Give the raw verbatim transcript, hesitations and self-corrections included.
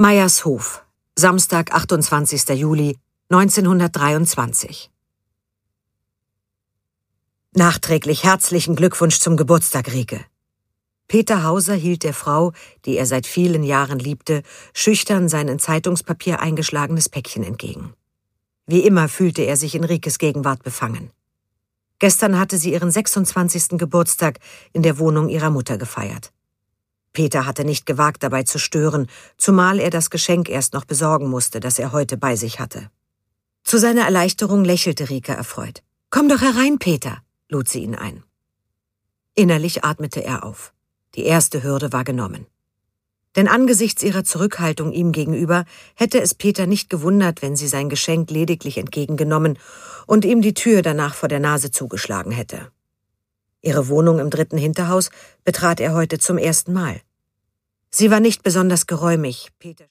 Meiershof, Samstag, achtundzwanzigster Juli neunzehnhundertdreiundzwanzig. Nachträglich herzlichen Glückwunsch zum Geburtstag, Rike. Peter Hauser hielt der Frau, die er seit vielen Jahren liebte, schüchtern sein in Zeitungspapier eingeschlagenes Päckchen entgegen. Wie immer fühlte er sich in Rikes Gegenwart befangen. Gestern hatte sie ihren sechsundzwanzigsten Geburtstag in der Wohnung ihrer Mutter gefeiert. Peter hatte nicht gewagt, dabei zu stören, zumal er das Geschenk erst noch besorgen musste, das er heute bei sich hatte. Zu seiner Erleichterung lächelte Rike erfreut. »Komm doch herein, Peter«, lud sie ihn ein. Innerlich atmete er auf. Die erste Hürde war genommen. Denn angesichts ihrer Zurückhaltung ihm gegenüber hätte es Peter nicht gewundert, wenn sie sein Geschenk lediglich entgegengenommen und ihm die Tür danach vor der Nase zugeschlagen hätte. Ihre Wohnung im dritten Hinterhaus betrat er heute zum ersten Mal. Sie war nicht besonders geräumig. Peter